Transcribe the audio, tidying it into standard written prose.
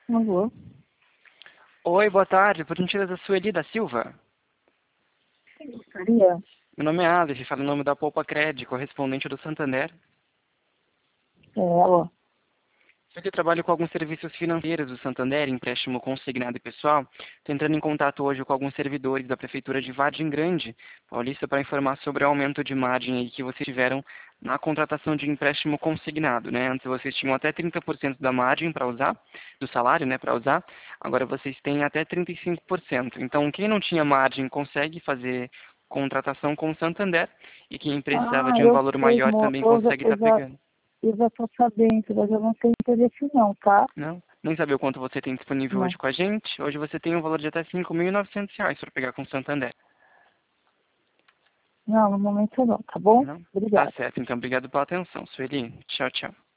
Alô? Oi, boa tarde. Por gentileza, Sueli da Silva. Quem gostaria? Meu nome é Alice, falo em nome da Poupa Cred, correspondente do Santander. Alô? Eu trabalho com alguns serviços financeiros do Santander, empréstimo consignado e pessoal. Estou entrando em contato hoje com alguns servidores da Prefeitura de Vargem Grande, Paulista, para informar sobre o aumento de margem aí que vocês tiveram na contratação de empréstimo consignado, né? Antes vocês tinham até 30% da margem para usar, do salário, né, para usar. Agora vocês têm até 35%. Então, quem não tinha margem consegue fazer contratação com o Santander e quem precisava de um Eu valor sei, maior também consegue estar pegando. eu já tô sabendo, mas eu não tenho interesse não, tá? Não? Nem saber o quanto você tem disponível Não. hoje com a gente. Hoje você tem um valor de até R$ 5.900 para pegar com o Santander. Não, no momento não, tá bom? Não? Tá Obrigada. certo. Então, obrigado pela atenção, Sueli. Tchau, tchau.